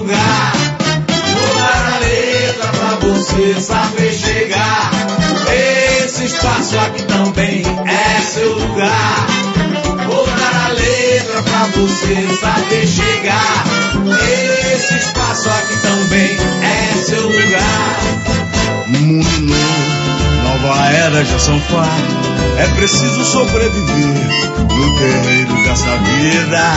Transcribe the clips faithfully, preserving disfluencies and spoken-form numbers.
lugar. Vou dar a letra pra você saber chegar. Esse espaço aqui também é seu lugar. Vou dar a letra pra você saber chegar. Esse espaço aqui também é seu lugar. Mundo novo, nova era já são fatos. É preciso sobreviver no terreiro dessa vida.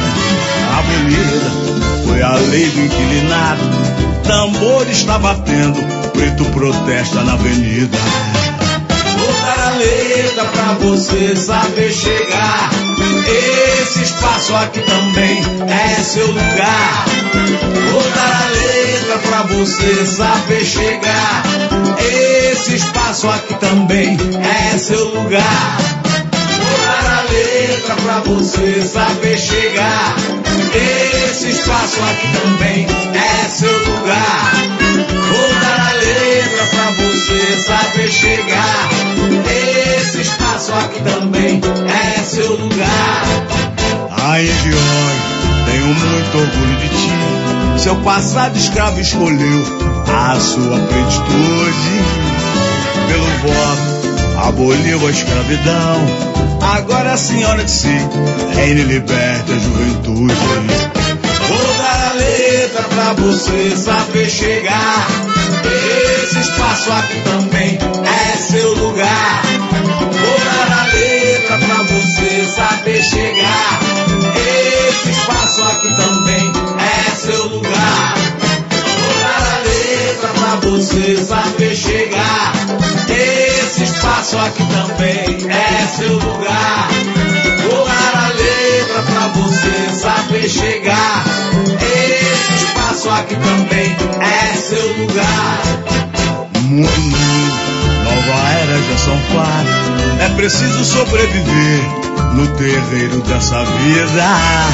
Abolida foi a lei do inquilinato. Tambor está batendo, preto protesta na avenida. Vou dar a letra pra você saber chegar. Esse espaço aqui também é seu lugar. Vou dar a letra pra você saber chegar. Esse espaço aqui também é seu lugar. Vou dar a letra pra você saber chegar. Esse espaço aqui também é seu lugar. Vou dar a letra pra você saber chegar. Esse espaço aqui também é seu lugar. Ai, Gioi, tenho muito orgulho de ti. Seu passado escravo escolheu a sua plenitude. Pelo voto, aboliu a escravidão. Agora a senhora de si reina e liberta a juventude. Vou dar a letra pra você saber chegar. Esse espaço aqui também é seu lugar. Vou dar a letra pra você saber chegar. Esse espaço aqui também é seu lugar. Vou dar a letra pra você saber chegar. Esse espaço aqui também é seu lugar. Vou dar a letra pra você saber chegar. Esse espaço aqui também é seu lugar. Mundo novo, nova era já são fatos. É preciso sobreviver no terreiro dessa vida.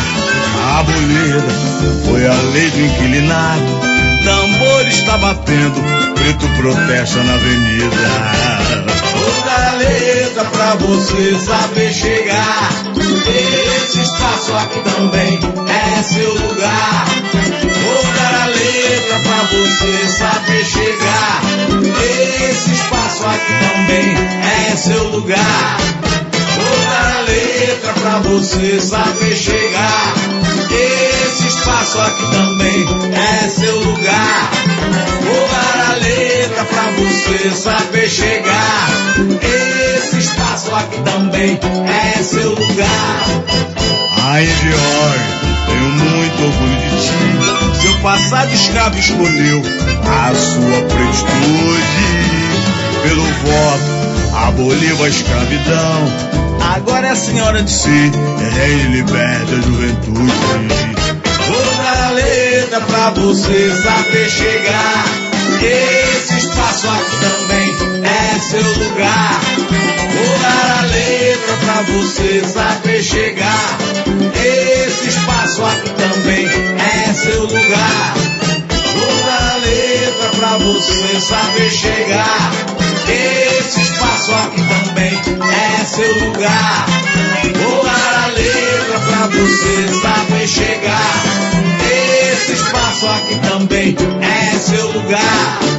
Abolida foi a lei do inquilinato. Tambor está batendo, preto protesta na avenida. Vou dar a letra pra você saber chegar. Esse espaço aqui também é seu lugar. Vou dar a letra pra você saber chegar. Esse espaço aqui também é seu lugar. Vou dar a letra pra você saber chegar. Esse espaço aqui também é seu lugar. Vou dar a letra pra você saber chegar. Esse espaço aqui também é seu lugar. Ai, Gioi, tenho muito orgulho de ti. Seu passado escravo escolheu a sua plenitude. Pelo voto, aboliu a escravidão. Agora é a senhora de si, reina e liberta a juventude. Vou dar a letra pra você saber chegar. Esse espaço aqui também é seu lugar. Vou dar a letra pra você saber chegar. Esse espaço aqui também é seu lugar. Vou dar a letra pra você saber chegar. Esse espaço aqui também é seu lugar. Vou dar a letra pra você saber chegar. Esse espaço aqui também é seu lugar.